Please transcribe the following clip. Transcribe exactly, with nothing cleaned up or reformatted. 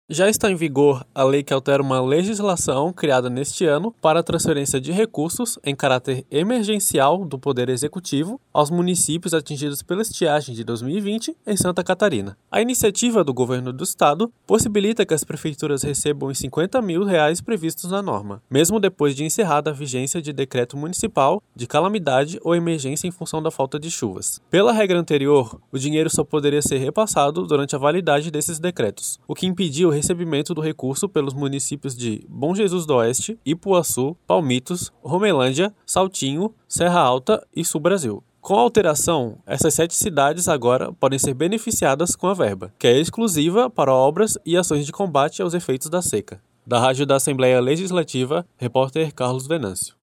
Já está em vigor a lei que altera uma legislação criada neste ano para a transferência de recursos em caráter emergencial do Poder Executivo aos municípios atingidos pela estiagem de dois mil e vinte em Santa Catarina. A iniciativa do governo do estado possibilita que as prefeituras recebam os cinquenta mil reais previstos na norma, mesmo depois de encerrada a vigência de decreto municipal de calamidade ou emergência em função da falta de chuvas. Pela regra anterior, o dinheiro só poderia ser repassado durante a validade desses decretos, o que impediu o recebimento do recurso pelos municípios de Bom Jesus do Oeste, Ipuaçu, Palmitos, Romelândia, Saltinho, Serra Alta e Sul Brasil. Com a alteração, essas sete cidades agora podem ser beneficiadas com a verba, que é exclusiva para obras e ações de combate aos efeitos da seca. Da Rádio da Assembleia Legislativa, repórter Carlos Venâncio.